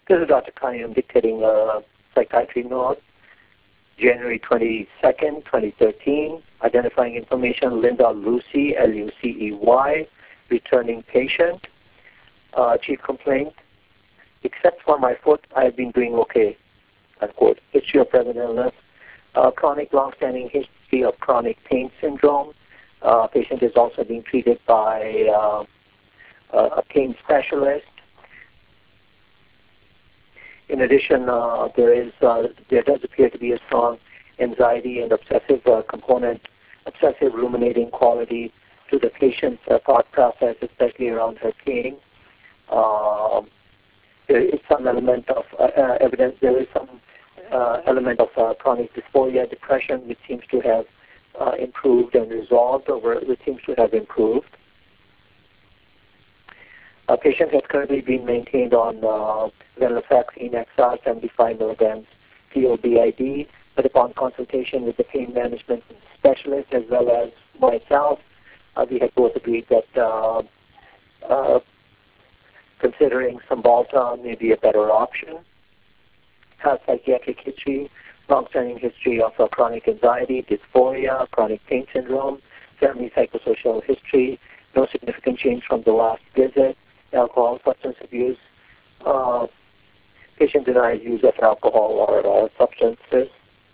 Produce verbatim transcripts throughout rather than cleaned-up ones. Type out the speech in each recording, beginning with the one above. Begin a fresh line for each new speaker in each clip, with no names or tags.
This is Doctor Connie. I'm dictating a psychiatry note, January twenty-second, twenty thirteen. Identifying information, Linda Lucy, L U C E Y, returning patient. Uh, chief complaint, except for my foot, I have been doing okay, unquote. History of present illness, uh, chronic long-standing history of chronic pain syndrome. Uh, patient is also being treated by uh, a pain specialist. In addition, uh, there is uh, there does appear to be a strong anxiety and obsessive uh, component, obsessive ruminating quality to the patient's uh, thought process, especially around her pain. Uh, there is some element of uh, uh, evidence. There is some uh, element of uh, chronic dysphoria, depression, which seems to have uh, improved and resolved, or which seems to have improved. A patient has currently been maintained on uh, venlafaxine X R seventy-five milligrams P O B I D, but upon consultation with the pain management specialist as well as myself, uh, we had both agreed that uh, uh, considering Cymbalta may be a better option. Has psychiatric history, long-standing history of uh, chronic anxiety, dysphoria, chronic pain syndrome, family psychosocial history, no significant change from the last visit. Alcohol, substance abuse. Uh, patient denies use of alcohol or uh, substances.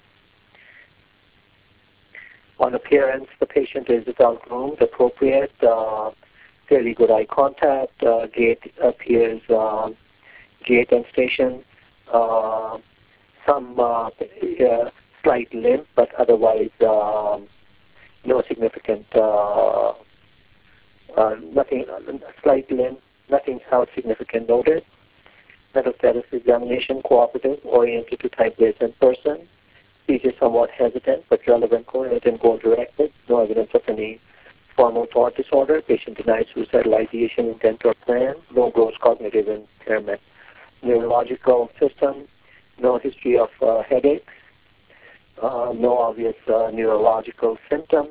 On appearance, the patient is well-groomed, appropriate, uh, fairly good eye contact, uh, gait appears uh, gait and station, uh, some uh, uh, slight limp, but otherwise uh, no significant, uh, uh, nothing, slight limp. Nothing else significant noted. Mental status examination, cooperative, oriented to type-based in person. Speech is somewhat hesitant, but relevant, coherent, and goal-directed. No evidence of any formal thought disorder. Patient denies suicidal ideation, intent, or plan. No gross cognitive impairment. Neurological system. No history of uh, headaches. Uh, no obvious uh, neurological symptoms.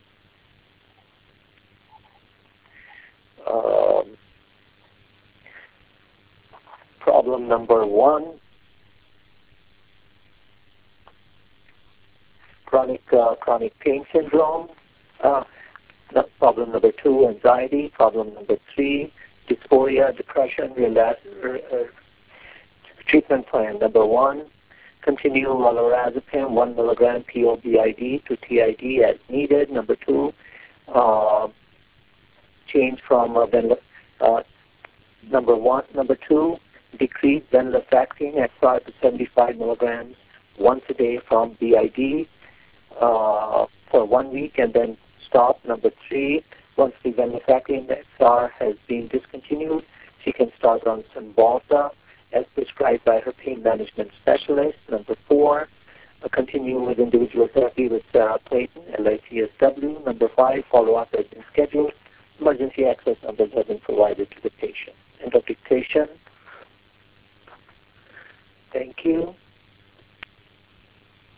Um, Problem number one, chronic uh, chronic pain syndrome. Uh, problem number two, anxiety. Problem number three, dysphoria, depression. Relapse, uh, treatment plan number one, continue lorazepam, one milligram P O B I D to T I D as needed. Number two, uh, change from uh, uh, number one, number two. Decrease venlafaxine X R to seventy-five milligrams once a day from B I D uh, for one week and then stop. Number three, once the venlafaxine X R has been discontinued, she can start on Cymbalta as prescribed by her pain management specialist. Number four, uh, continue with individual therapy with Sarah Clayton, L I C S W. Number five, follow-up has been scheduled. Emergency access numbers have been provided to the patient. End of dictation. Thank you.